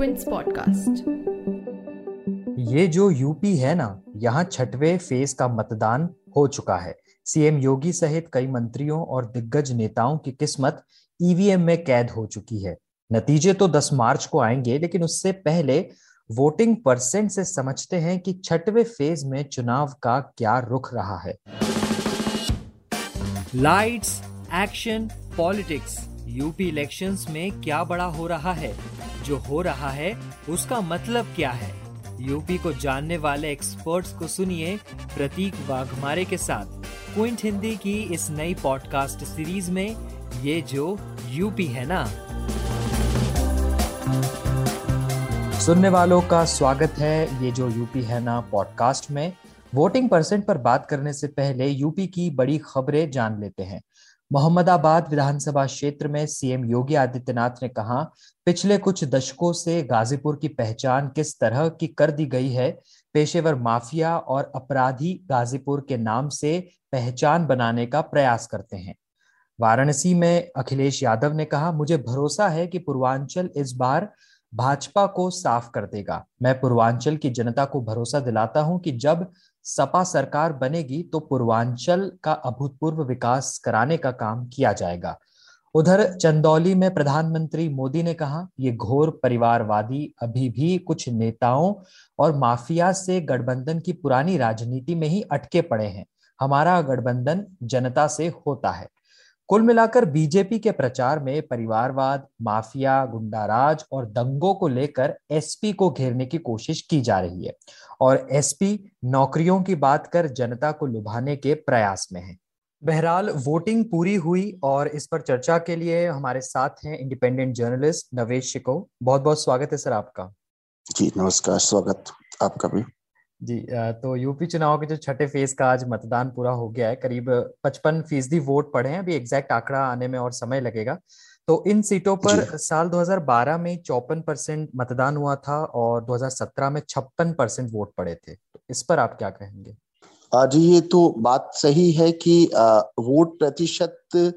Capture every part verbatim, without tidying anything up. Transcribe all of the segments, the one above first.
Quints podcast. ये जो UP है ना, यहाँ छठवें फेज का मतदान हो चुका है। सीएम योगी सहित कई मंत्रियों और दिग्गज नेताओं की किस्मत ईवीएम में कैद हो चुकी है। नतीजे तो दस मार्च को आएंगे, लेकिन उससे पहले वोटिंग परसेंट से समझते हैं कि छठवें फेज में चुनाव का क्या रुख रहा है। Lights, action, politics. UP elections में क्या बड़ा हो रहा है? जो हो रहा है उसका मतलब क्या है? यूपी को जानने वाले एक्सपर्ट्स को सुनिए प्रतीक वाघमारे के साथ क्विंट हिंदी की इस नई पॉडकास्ट सीरीज में ये जो यूपी है ना। सुनने वालों का स्वागत है ये जो यूपी है ना पॉडकास्ट में। वोटिंग परसेंट पर बात करने से पहले यूपी की बड़ी खबरें जान लेते हैं। मोहम्मदाबाद विधानसभा क्षेत्र में सीएम योगी आदित्यनाथ ने कहा, पिछले कुछ दशकों से गाजीपुर की पहचान किस तरह की कर दी गई है। पेशेवर माफिया और अपराधी गाजीपुर के नाम से पहचान बनाने का प्रयास करते हैं। वाराणसी में अखिलेश यादव ने कहा, मुझे भरोसा है कि पूर्वांचल इस बार भाजपा को साफ कर देगा। मैं पूर्वांचल की जनता को भरोसा दिलाता हूं कि जब सपा सरकार बनेगी तो पूर्वांचल का अभूतपूर्व विकास कराने का काम किया जाएगा। उधर चंदौली में प्रधानमंत्री मोदी ने कहा, ये घोर परिवारवादी अभी भी कुछ नेताओं और माफिया से गठबंधन की पुरानी राजनीति में ही अटके पड़े हैं। हमारा गठबंधन जनता से होता है। कुल मिलाकर बीजेपी के प्रचार में परिवारवाद, माफिया, गुंडाराज और दंगों को लेकर एसपी को घेरने की कोशिश की जा रही है और एसपी नौकरियों की बात कर जनता को लुभाने के प्रयास में है। बहरहाल वोटिंग पूरी हुई और इस पर चर्चा के लिए हमारे साथ हैं इंडिपेंडेंट जर्नलिस्ट नवेश शिको। बहुत बहुत स्वागत है सर आपका। जी नमस्कार, स्वागत आपका भी। जी, तो यूपी चुनाव के जो छठे फेज का आज मतदान पूरा हो गया है। करीब पचपन फीसदी वोट पड़े हैं। अभी एग्जैक्ट आंकड़ा आने में और समय लगेगा। तो इन सीटों पर साल दो हज़ार बारह में चौपन परसेंट मतदान हुआ था और दो हज़ार सत्रह में छप्पन परसेंट वोट पड़े थे। तो इस पर आप क्या कहेंगे? जी, ये तो बात सही है कि आ, वोट प्रतिशत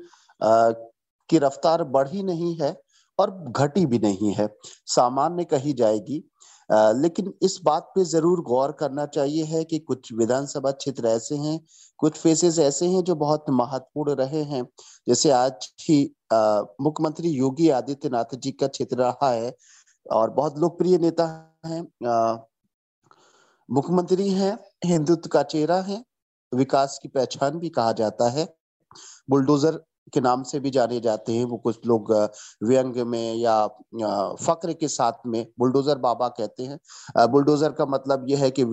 की रफ्तार बढ़ी नहीं है और घटी भी नहीं है, सामान्य कही जाएगी। आ, लेकिन इस बात पे जरूर गौर करना चाहिए है कि कुछ विधानसभा क्षेत्र ऐसे हैं, कुछ फेसेस ऐसे हैं जो बहुत महत्वपूर्ण रहे हैं। जैसे आज ही मुख्यमंत्री योगी आदित्यनाथ जी का क्षेत्र रहा है और बहुत लोकप्रिय नेता हैं, मुख्यमंत्री हैं, हिंदुत्व का चेहरा है, विकास की पहचान भी कहा जाता है, बुलडोजर के नाम से भी जाने जाते हैं। वो कुछ लोग व्यंग में या फक्र के साथ में बुलडोजर बाबा कहते हैं। बुलडोजर का मतलब यह है कि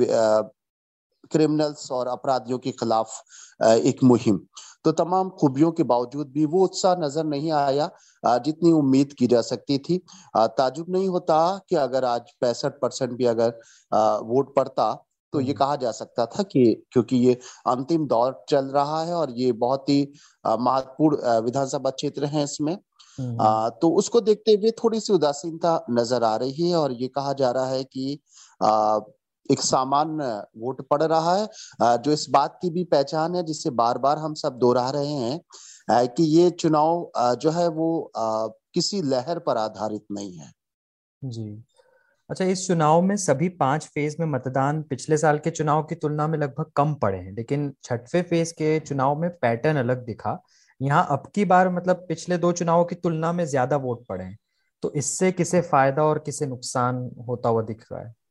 क्रिमिनल्स और अपराधियों के खिलाफ एक मुहिम। तो तमाम खूबियों के बावजूद भी वो उत्साह नजर नहीं आया जितनी उम्मीद की जा सकती थी। ताजुब नहीं होता कि अगर आज पैंसठ परसेंट भी अगर वोट पड़ता तो ये कहा जा सकता था कि क्योंकि ये अंतिम दौर चल रहा है और ये बहुत ही महत्वपूर्ण विधानसभा क्षेत्र है इसमें, आ, तो उसको देखते हुए थोड़ी सी उदासीनता नजर आ रही है और ये कहा जा रहा है कि आ, एक सामान्य वोट पड़ रहा है, जो इस बात की भी पहचान है जिससे बार बार हम सब दोहरा रहे हैं कि ये चुनाव जो है वो किसी लहर पर आधारित नहीं है। जी, अच्छा, इस चुनाव में सभी पांच फेज में मतदान पिछले साल के चुनाव की तुलना में लगभग कम पड़े हैं, लेकिन छठवें फेज के चुनाव में पैटर्न अलग दिखा। यहाँ अब की बार मतलब पिछले दो चुनावों की तुलना में ज्यादा वोट पड़े हैं। तो इससे किसे फायदा और किसे नुकसान होता हुआ दिख रहा है?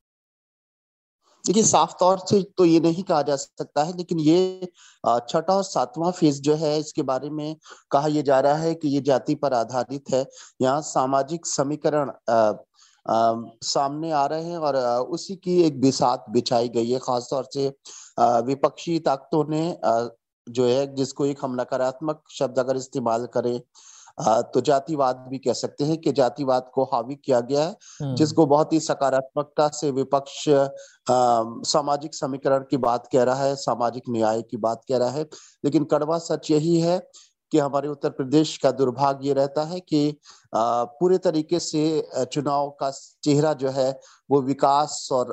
देखिए, साफ तौर से तो ये नहीं कहा जा सकता है, लेकिन ये छठा और सातवां फेज जो है इसके बारे में कहा यह जा रहा है कि ये जाति पर आधारित है। यहाँ सामाजिक समीकरण आ, सामने आ रहे हैं और आ, उसी की एक बिसात बिछाई गई है। खासतौर से आ, विपक्षी ताकतों ने आ, जो है, जिसको एक हम नकारात्मक शब्द अगर इस्तेमाल करें आ, तो जातिवाद भी कह सकते हैं कि जातिवाद को हावी किया गया है, जिसको बहुत ही सकारात्मकता से विपक्ष सामाजिक समीकरण की बात कह रहा है, सामाजिक न्याय की बात कह रहा है। लेकिन कड़वा सच यही है कि हमारे उत्तर प्रदेश का दुर्भाग्य ये रहता है कि पूरे तरीके से चुनाव का चेहरा जो है वो विकास और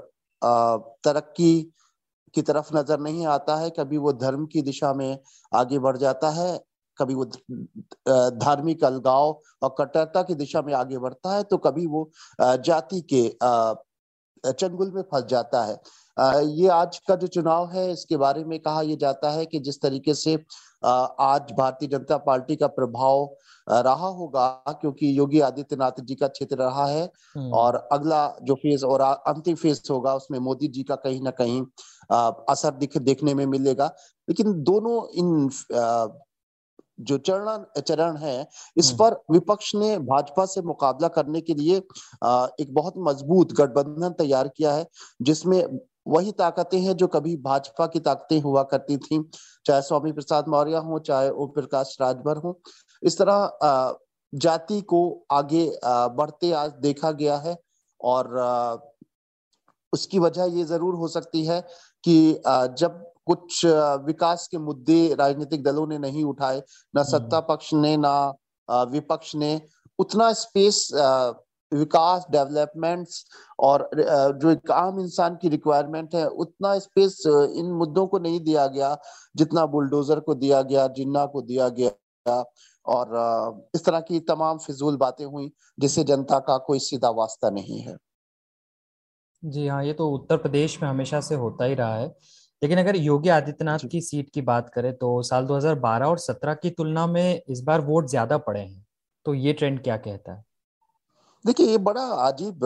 तरक्की की तरफ नजर नहीं आता है। कभी वो धर्म की दिशा में आगे बढ़ जाता है, कभी वो धार्मिक अलगाव और कट्टरता की दिशा में आगे बढ़ता है, तो कभी वो जाति के चंगुल में फंस जाता है। ये आज का जो चुनाव है, इसके बारे में कहा यह जाता है कि जिस तरीके से आज भारतीय जनता पार्टी का प्रभाव रहा होगा, क्योंकि योगी आदित्यनाथ जी का क्षेत्र रहा है, और अगला जो फेज और अंतिम फेज होगा उसमें मोदी जी का कहीं ना कहीं असर दिख देखने में मिलेगा। लेकिन दोनों इन जो चरण चरण है, इस पर विपक्ष ने भाजपा से मुकाबला करने के लिए एक बहुत मजबूत गठबंधन तैयार किया है, जिसमें वही ताकतें हैं जो कभी भाजपा की ताकतें हुआ करती थी, चाहे स्वामी प्रसाद मौर्य हो, चाहे ओम प्रकाश राजभर हो। इस तरह जाति को आगे बढ़ते आज देखा गया है, और उसकी वजह ये जरूर हो सकती है कि जब कुछ विकास के मुद्दे राजनीतिक दलों ने नहीं उठाए, ना सत्ता पक्ष ने ना विपक्ष ने, उतना स्पेस विकास, डेवलपमेंट्स और जो एक आम इंसान की रिक्वायरमेंट है, उतना स्पेस इन मुद्दों को नहीं दिया गया जितना बुलडोजर को दिया गया, जिन्ना को दिया गया, और इस तरह की तमाम फिजूल बातें हुई जिससे जनता का कोई सीधा वास्ता नहीं है। जी हाँ, ये तो उत्तर प्रदेश में हमेशा से होता ही रहा है। लेकिन अगर योगी आदित्यनाथ की सीट की बात करें तो साल दो हज़ार बारह और सत्रह की तुलना में इस बार वोट ज्यादा पड़े हैं, तो ये ट्रेंड क्या कहता है? देखिए, ये बड़ा अजीब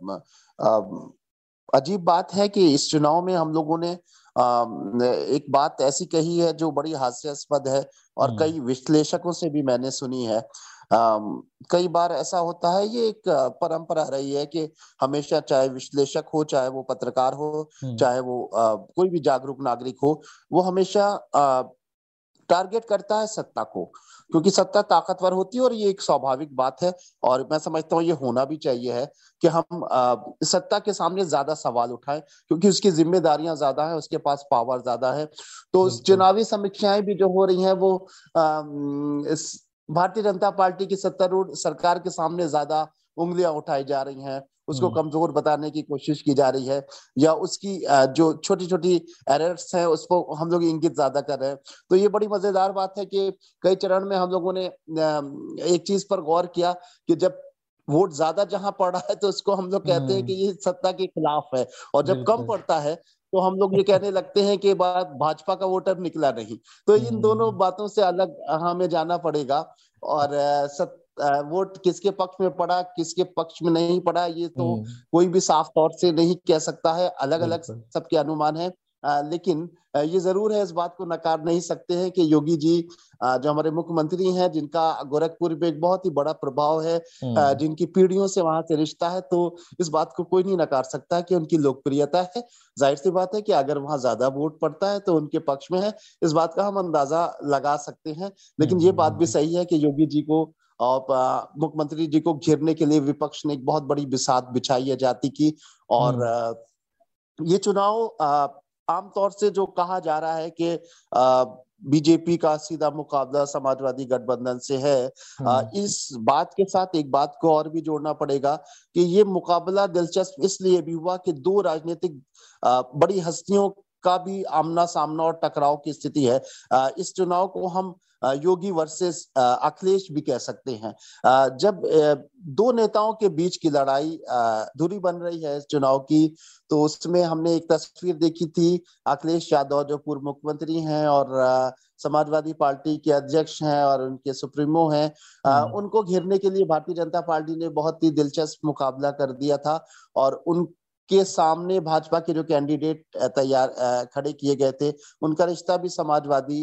अजीब बात है कि इस चुनाव में हम लोगों ने एक बात ऐसी कही है जो बड़ी हास्यास्पद है, और कई विश्लेषकों से भी मैंने सुनी है। कई बार ऐसा होता है, ये एक परंपरा रही है कि हमेशा, चाहे विश्लेषक हो, चाहे वो पत्रकार हो, चाहे वो कोई भी जागरूक नागरिक हो, वो हमेशा टारगेट करता है सत्ता को, क्योंकि सत्ता ताकतवर होती है, और ये एक स्वाभाविक बात है। और मैं समझता हूँ ये होना भी चाहिए है कि हम आ, सत्ता के सामने ज्यादा सवाल उठाएं, क्योंकि उसकी जिम्मेदारियां ज्यादा है, उसके पास पावर ज्यादा है। तो चुनावी समीक्षाएं भी जो हो रही हैं वो आ, इस भारतीय जनता पार्टी की सत्तारूढ़ सरकार के सामने ज्यादा उंगलियां उठाई जा रही हैं, उसको कमजोर बताने की कोशिश की जा रही है, या उसकी जो छोटी छोटी एरर्स हैं उसको हम लोग इंगित ज्यादा कर रहे हैं। तो ये बड़ी मजेदार बात है कि कई चरण में हम लोगों ने एक चीज पर गौर किया कि जब वोट ज्यादा जहां पड़ा है तो उसको हम लोग कहते हैं कि ये सत्ता के खिलाफ है, और जब कम पड़ता है तो हम लोग ये कहने लगते हैं कि बात भाजपा का वोटर निकला नहीं। तो इन दोनों बातों से अलग हमें जाना पड़ेगा, और सत वोट किसके पक्ष में पड़ा, किसके पक्ष में नहीं पड़ा, ये तो कोई भी साफ तौर से नहीं कह सकता है, अलग अलग सबके अनुमान है। आ, लेकिन ये जरूर है, इस बात को नकार नहीं सकते हैं कि योगी जी जो हमारे मुख्यमंत्री हैं, जिनका गोरखपुर पे एक बहुत ही बड़ा प्रभाव है, जिनकी पीढ़ियों से वहां से रिश्ता है, तो इस बात को कोई नहीं नकार सकता कि उनकी लोकप्रियता है। जाहिर सी बात है कि अगर वहां ज्यादा वोट पड़ता है तो उनके पक्ष में है, इस बात का हम अंदाजा लगा सकते हैं। लेकिन ये बात भी सही है कि योगी जी को और मुख्यमंत्री जी को घेरने के लिए विपक्ष ने एक बहुत बड़ी बिसात बिछाई है जाति की, और ये चुनाव आमतौर से जो कहा जा रहा है कि बीजेपी का सीधा मुकाबला समाजवादी गठबंधन से है, आ, इस बात के साथ एक बात को और भी जोड़ना पड़ेगा कि ये मुकाबला दिलचस्प इसलिए भी हुआ कि दो राजनीतिक बड़ी हस्तियों का भी आमना सामना और टकराव की स्थिति है। आ, इस चुनाव को हम योगी वर्सेस अखिलेश भी कह सकते हैं। जब दो नेताओं के बीच की लड़ाई दूरी बन रही है इस चुनाव की, तो उसमें हमने एक तस्वीर देखी थी, अखिलेश यादव जो पूर्व मुख्यमंत्री हैं और समाजवादी पार्टी के अध्यक्ष हैं और उनके सुप्रीमो हैं, उनको घेरने के लिए भारतीय जनता पार्टी ने बहुत ही दिलचस्प मुकाबला कर दिया था, और उन के सामने भाजपा के जो कैंडिडेट तैयार खड़े किए गए थे, उनका रिश्ता भी समाजवादी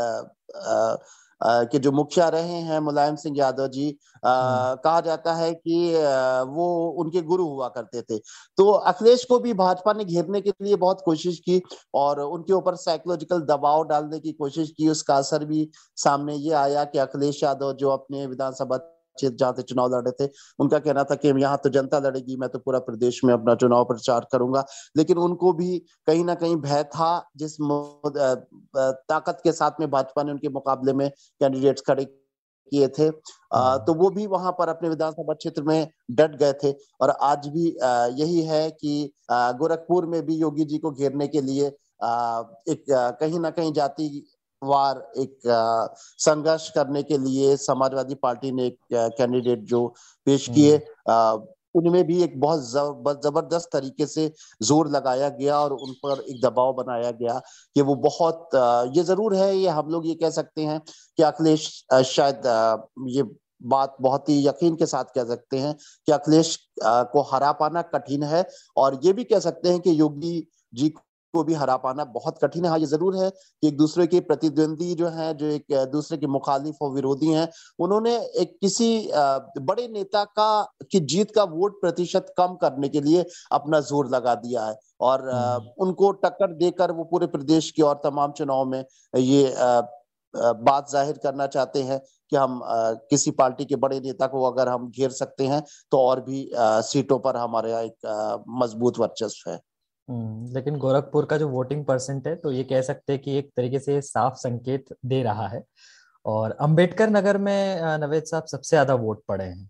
के जो मुखिया रहे हैं मुलायम सिंह यादव जी, आ, कहा जाता है कि आ, वो उनके गुरु हुआ करते थे। तो अखिलेश को भी भाजपा ने घेरने के लिए बहुत कोशिश की और उनके ऊपर साइकोलॉजिकल दबाव डालने की कोशिश की। उसका असर भी सामने ये आया कि अखिलेश यादव जो अपने विधानसभा जहाँ से चुनाव लड़ रहे थे, उनका कहना था कि यहाँ तो जनता लड़ेगी, मैं तो पूरा प्रदेश में अपना चुनाव प्रचार करूंगा। लेकिन उनको भी कहीं ना कहीं भय था, जिस ताकत के साथ में भाजपा ने उनके मुकाबले में कैंडिडेट्स खड़े किए थे, आ, तो वो भी वहां पर अपने विधानसभा क्षेत्र में डट गए थे। और आज भी आ, यही है कि गोरखपुर में भी योगी जी को घेरने के लिए आ, एक आ, कहीं ना कहीं जाति वार एक अ, संघर्ष करने के लिए समाजवादी पार्टी ने एक कैंडिडेट जो पेश किए, अ, उनमें भी एक बहुत जब- जबरदस्त तरीके से जोर लगाया गया और उन पर एक दबाव बनाया गया कि वो बहुत अ, ये जरूर है, ये हम लोग ये कह सकते हैं कि अखिलेश अ, शायद अ, ये बात बहुत ही यकीन के साथ कह सकते हैं कि अखिलेश अ, को हरा पाना कठिन है, और ये भी कह सकते हैं कि योगी जी को भी हरा पाना बहुत कठिन है। हाँ, ये जरूर है कि एक दूसरे के प्रतिद्वंदी जो है, जो एक दूसरे के मुखालिफ और विरोधी हैं, उन्होंने एक किसी अ, बड़े नेता का की जीत का वोट प्रतिशत कम करने के लिए अपना जोर लगा दिया है, और अ, उनको टक्कर देकर वो पूरे प्रदेश के और तमाम चुनाव में ये अ, अ, बात जाहिर करना चाहते हैं कि हम अ, किसी पार्टी के बड़े नेता को अगर हम घेर सकते हैं तो और भी अ, सीटों पर हमारे यहाँ एक अ, मजबूत वर्चस्व है। हम्म, लेकिन गोरखपुर का जो वोटिंग परसेंट है तो ये कह सकते हैं कि एक तरीके से साफ संकेत दे रहा है। और अंबेडकर नगर में अ, नवेद साहब सबसे ज्यादा वोट पड़े हैं,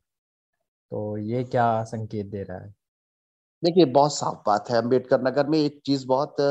तो ये क्या संकेत दे रहा है? देखिए, बहुत साफ बात है। अंबेडकर नगर में एक चीज बहुत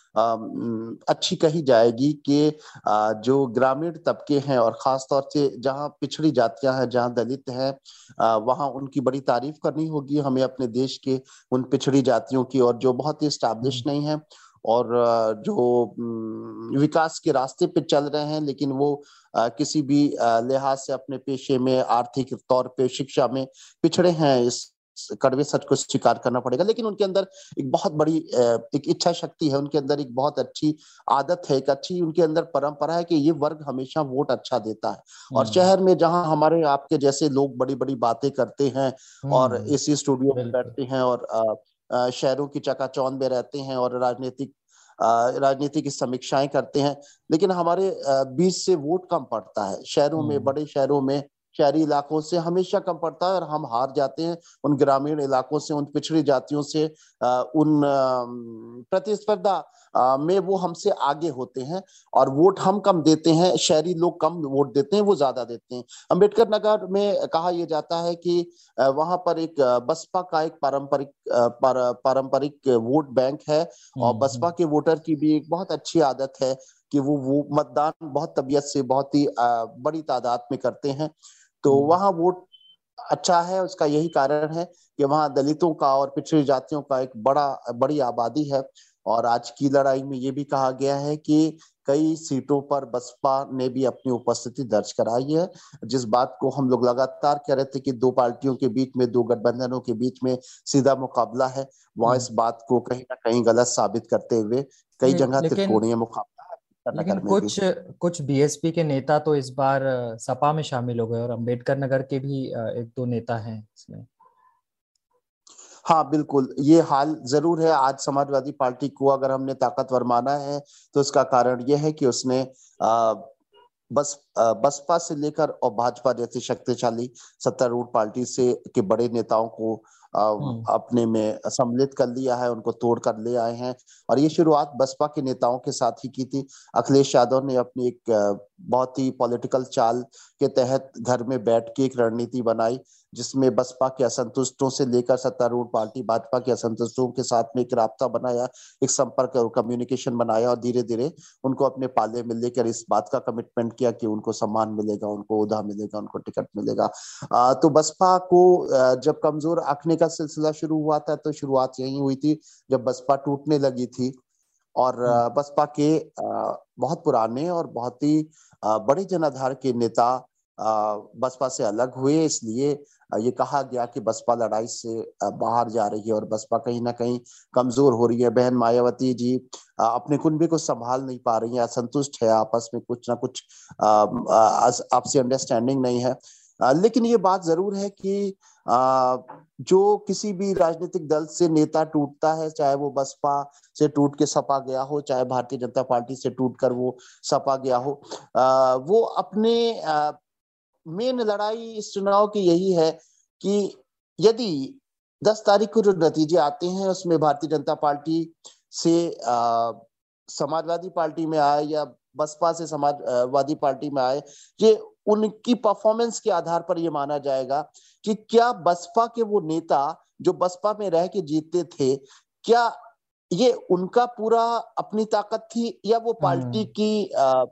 अम, अच्छी कही जाएगी कि अ, जो ग्रामीण तबके हैं और खास तौर से जहां पिछड़ी जातियां हैं, जहां दलित हैं, अ, वहां उनकी बड़ी तारीफ करनी होगी हमें अपने देश के उन पिछड़ी जातियों की, और जो बहुत ही स्टैब्लिश हम्म। नहीं है और अ, जो अम, विकास के रास्ते पे चल रहे हैं, लेकिन वो अ, किसी भी अ, लिहाज से अपने पेशे में, आर्थिक तौर पे, शिक्षा में पिछड़े हैं। इस कड़वे सच को स्वीकार करना पड़ेगा, लेकिन उनके अंदर एक बहुत बड़ी अ, एक इच्छा शक्ति है, उनके अंदर एक बहुत अच्छी आदत है, एक अच्छी उनके अंदर परंपरा है कि ये वर्ग हमेशा वोट अच्छा देता है। और हम्म। शहर में जहां हमारे आपके जैसे लोग बड़ी बड़ी बातें करते हैं और हम्म। एसी स्टूडियो में बिल्कुल। बैठते हैं और अ, अ, शहरों की चकाचौंध में रहते हैं और राजनीतिक अ, राजनीति की समीक्षाएं करते हैं, लेकिन हमारे अ, बीच से वोट कम पड़ता है शहरों में, हम्म। बड़े शहरों में शहरी इलाकों से हमेशा कम पड़ता है, और हम हार जाते हैं उन ग्रामीण इलाकों से, उन पिछड़ी जातियों से, अ, उन अ, प्रतिस्पर्धा अ, में वो हमसे आगे होते हैं, और वोट हम कम देते हैं, शहरी लोग कम वोट देते हैं, वो ज्यादा देते हैं। अंबेडकर नगर में कहा यह जाता है कि अ, वहां पर एक अ, बसपा का एक पारंपरिक अ, पार, पारंपरिक वोट बैंक है, और हम्म। बसपा हम्म। के वोटर की भी एक बहुत अच्छी आदत है कि वो वो मतदान बहुत तबीयत से, बहुत ही अ, बड़ी तादाद में करते हैं। तो हम्म। वहाँ वोट अच्छा है, उसका यही कारण है कि वहाँ दलितों का और पिछड़ी जातियों का एक बड़ा बड़ी आबादी है। और आज की लड़ाई में ये भी कहा गया है कि कई सीटों पर बसपा ने भी अपनी उपस्थिति दर्ज कराई है, जिस बात को हम लोग लगातार कह रहे थे कि दो पार्टियों के बीच में, दो गठबंधनों के बीच में सीधा मुकाबला है, वहां हम्म। इस बात को कहीं ना कहीं गलत साबित करते हुए कई ले, जगह लेकिन त्रिकोणीय मुकाबला है लेकिन नगर में भी। कुछ कुछ बीएसपी के नेता तो इस बार अ, सपा में शामिल हो गए, और अंबेडकर नगर के भी अ, एक दो नेता हैं इसमें। हाँ, बिल्कुल, ये हाल जरूर है। आज समाजवादी पार्टी को अगर हमने ताकतवर माना है तो इसका कारण यह है कि उसने आ, बस अ, बसपा से लेकर और भाजपा जैसी शक्तिशाली सत्तारूढ़ पार्टी से के बड़े नेताओं को अ, हम्म। अपने में सम्मिलित कर लिया है, उनको तोड़ कर ले आए हैं। और ये शुरुआत बसपा के नेताओं के साथ ही की थी। अखिलेश यादव ने अपनी एक अ, बहुत ही पॉलिटिकल चाल के तहत घर में बैठ के एक रणनीति बनाई, जिसमें बसपा के असंतुष्टों से लेकर सत्तारूढ़ पार्टी भाजपा के असंतुष्टों के साथ में एक राब्ता बनाया, एक संपर्क और कम्युनिकेशन बनाया, और धीरे धीरे उनको अपने पाले में लेकर इस बात का कमिटमेंट किया कि उनको सम्मान मिलेगा, उनको ओहदा मिलेगा, उनको टिकट मिलेगा। आ, तो बसपा को आ, जब कमजोर आंकने का सिलसिला शुरू हुआ था तो शुरुआत यही हुई थी जब बसपा टूटने लगी थी। और हम्म। आ, बसपा के आ, बहुत पुराने और बहुत ही आ, बड़े जनाधार के नेता आ, बसपा से अलग हुए, इसलिए आ, ये कहा गया कि बसपा लड़ाई से आ, बाहर जा रही है और बसपा कहीं ना कहीं कमजोर हो रही है। बहन मायावती जी आ, अपने कुनबे को संभाल नहीं पा रही है, असंतुष्ट है, आपस में कुछ ना कुछ आ, आ, आपसी अंडरस्टैंडिंग नहीं है। आ, लेकिन ये बात जरूर है कि आ, जो किसी भी राजनीतिक दल से नेता टूटता है, चाहे वो बसपा से टूट के सपा गया हो, चाहे भारतीय जनता पार्टी से टूट कर वो सपा गया हो, आ, वो अपने मेन लड़ाई इस चुनाव की यही है कि यदि दस तारीख को जो नतीजे आते हैं उसमें भारतीय जनता पार्टी से आ, समाजवादी पार्टी में आए या बसपा से समाजवादी पार्टी में आए, ये उनकी परफॉर्मेंस के आधार पर यह माना जाएगा कि क्या बसपा के वो नेता जो बसपा में रह के जीतते थे, क्या ये उनका पूरा अपनी ताकत थी, या वो पार्टी हम्म। की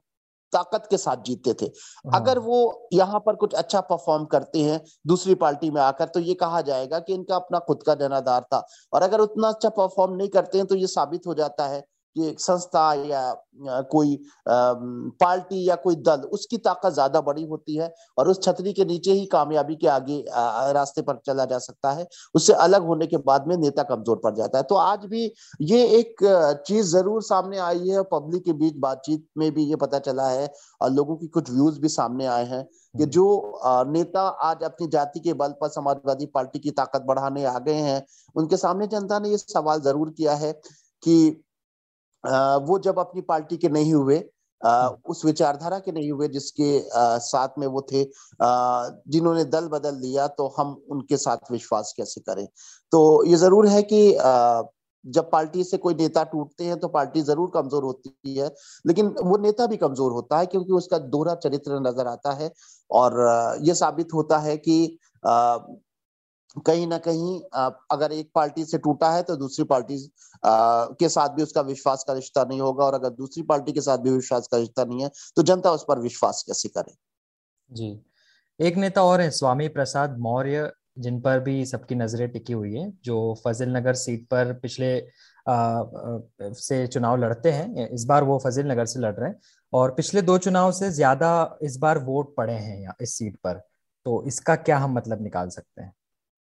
ताकत के साथ जीतते थे। अगर वो यहाँ पर कुछ अच्छा परफॉर्म करते हैं दूसरी पार्टी में आकर, तो ये कहा जाएगा कि इनका अपना खुद का जनाधार था। और अगर उतना अच्छा परफॉर्म नहीं करते हैं तो ये साबित हो जाता है कि एक संस्था या कोई पार्टी या कोई दल, उसकी ताकत ज्यादा बड़ी होती है और उस छतरी के नीचे ही कामयाबी के आगे रास्ते पर चला जा सकता है। उससे अलग होने के बाद में नेता कमजोर पड़ जाता है। तो आज भी ये एक चीज जरूर सामने आई है, पब्लिक के बीच बातचीत में भी ये पता चला है और लोगों की कुछ व्यूज भी सामने आए हैं कि जो नेता आज अपनी जाति के बल पर समाजवादी पार्टी की ताकत बढ़ाने आ गए हैं, उनके सामने जनता ने ये सवाल जरूर किया है कि आ, वो जब अपनी पार्टी के नहीं हुए, आ, उस विचारधारा के नहीं हुए जिसके आ, साथ में वो थे, आ, जिन्होंने दल बदल लिया, तो हम उनके साथ विश्वास कैसे करें। तो ये जरूर है कि आ, जब पार्टी से कोई नेता टूटते हैं तो पार्टी जरूर कमजोर होती है, लेकिन वो नेता भी कमजोर होता है क्योंकि उसका दोहरा चरित्र नजर आता है। और ये साबित होता है कि आ, कहीं ना कहीं अगर एक पार्टी से टूटा है तो दूसरी पार्टी के साथ भी उसका विश्वास का रिश्ता नहीं होगा, और अगर दूसरी पार्टी के साथ भी विश्वास का रिश्ता नहीं है तो जनता उस पर विश्वास कैसे करे। जी, एक नेता और है स्वामी प्रसाद मौर्य, जिन पर भी सबकी नजरें टिकी हुई है, जो फजील नगर सीट पर पिछले आ, आ, से चुनाव लड़ते हैं। इस बार वो फजील नगर से लड़ रहे हैं और पिछले दो चुनाव से ज्यादा इस बार वोट पड़े हैं यहाँ इस सीट पर। तो इसका क्या हम मतलब निकाल सकते हैं?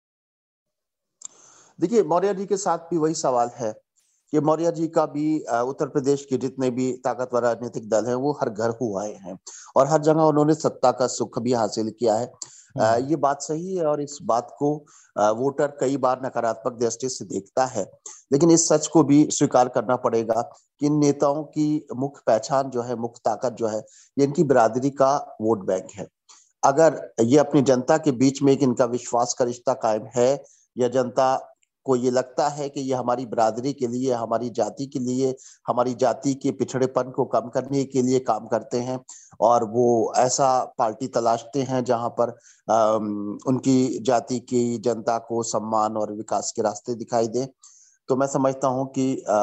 देखिए, मौर्य जी के साथ भी वही सवाल है कि मौर्य जी का भी उत्तर प्रदेश के जितने भी ताकतवर राजनीतिक दल हैं वो हर घर हुए हैं और हर जगह उन्होंने सत्ता का सुख भी हासिल किया है। आ, ये बात सही है और इस बात को आ, वोटर कई बार नकारात्मक दृष्टि से देखता है, लेकिन इस सच को भी स्वीकार करना पड़ेगा कि इन नेताओं की मुख्य पहचान जो है, मुख्य ताकत जो है, ये इनकी बिरादरी का वोट बैंक है। अगर ये अपनी जनता के बीच में एक इनका विश्वास का रिश्ता कायम है, या जनता को ये लगता है कि ये हमारी बिरादरी के लिए, हमारी जाति के लिए, हमारी जाति के पिछड़ेपन को कम करने के लिए काम करते हैं, और वो ऐसा पार्टी तलाशते हैं जहां पर आ, उनकी जाति की जनता को सम्मान और विकास के रास्ते दिखाई दे, तो मैं समझता हूं कि आ,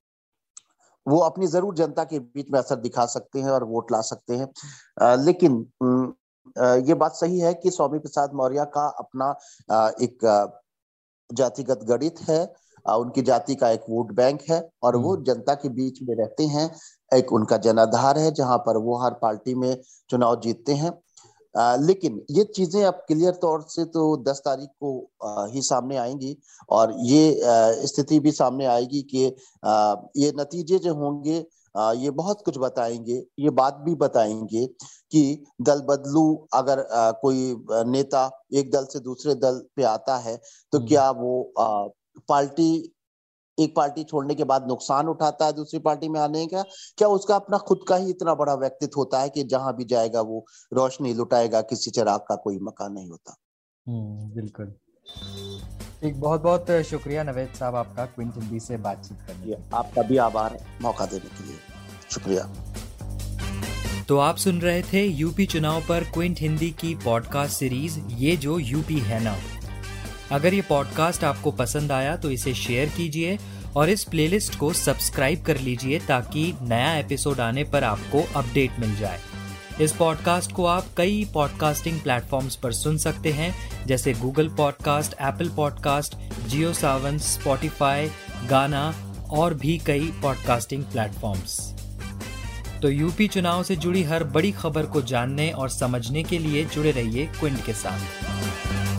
वो अपनी जरूर जनता के बीच में असर दिखा सकते हैं और वोट ला सकते हैं। आ, लेकिन आ, ये बात सही है कि स्वामी प्रसाद मौर्य का अपना आ, एक आ, जातिगत गणित है, उनकी जाति का एक वोट बैंक है और वो जनता के बीच में रहते हैं। एक उनका जनाधार है जहां पर वो हर पार्टी में चुनाव जीतते हैं। आ, लेकिन ये चीजें अब क्लियर तौर से तो दस तारीख को आ, ही सामने आएंगी और ये स्थिति भी सामने आएगी कि आ, ये नतीजे जो होंगे आ, ये बहुत कुछ बताएंगे। ये बात भी बताएंगे कि दल बदलू अगर आ, कोई नेता एक दल से दूसरे दल पे आता है तो क्या वो आ, पार्टी एक पार्टी छोड़ने के बाद नुकसान उठाता है दूसरी पार्टी में आने का, क्या उसका अपना खुद का ही इतना बड़ा व्यक्तित्व होता है कि जहां भी जाएगा वो रोशनी लुटाएगा, किसी चिराग का कोई मकान नहीं होता। हम्म, बिल्कुल। एक बहुत बहुत शुक्रिया नवेद साहब आपका क्विंट हिंदी से बातचीत करने के लिए। आपका भी आभार मौका देने के लिए, शुक्रिया। तो आप सुन रहे थे यूपी चुनाव पर क्विंट हिंदी की पॉडकास्ट सीरीज ये जो यूपी है ना। अगर ये पॉडकास्ट आपको पसंद आया तो इसे शेयर कीजिए और इस प्लेलिस्ट को सब्सक्राइब कर लीजिए ताकि नया एपिसोड आने पर आपको अपडेट मिल जाए। इस पॉडकास्ट को आप कई पॉडकास्टिंग प्लेटफॉर्म्स पर सुन सकते हैं, जैसे Google podcast, Apple podcast, Jio Saavn, Spotify, Gaana और भी कई पॉडकास्टिंग प्लेटफॉर्म्स। तो यूपी चुनाव से जुड़ी हर बड़ी खबर को जानने और समझने के लिए जुड़े रहिए क्विंट के साथ।